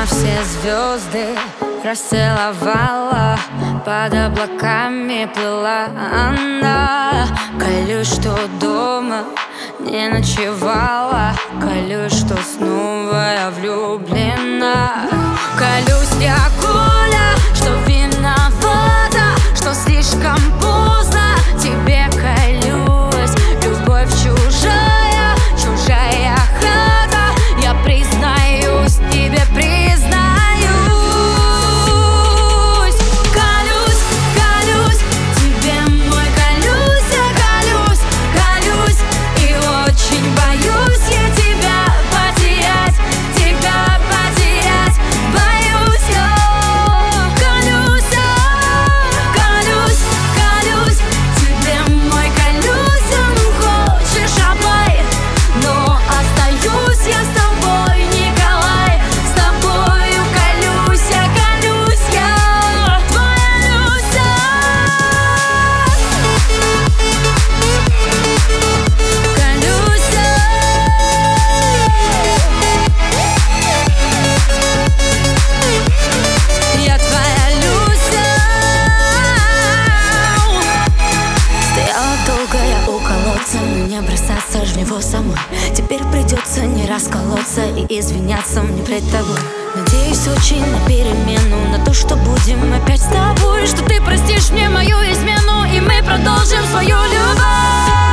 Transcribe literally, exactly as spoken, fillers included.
сама все звезды расцеловала, под облаками плыла она. Колюсь, что дома не ночевала, колюсь, что снова я влюблена. Колюсь я, Коля, что виновата, что слишком поздно тебе колюсь. Любовь чужая, чужая хата, я признаюсь, тебе признаюсь. Колюсь, колюсь, тебе мой колюсь, я колюсь, колюсь, и очень боюсь я тебя потерять, тебя потерять, боюсь я. Колюсь, колюсь, колюсь, тебе мой колюсь, ну хочешь обой, но остаюсь я с тобой, Николай, с тобою колюсь я, колюсь я, твоя Люся. Колюсь я, твоя Люся. Стояла долго я у колодца, но не бросаться ж в него самой. Теперь придется не расколоться и извиняться мне пред тобой. Надеюсь очень на перемену, на то, что будем опять с тобой, что ты простишь мне мою измену, и мы продолжим свою любовь.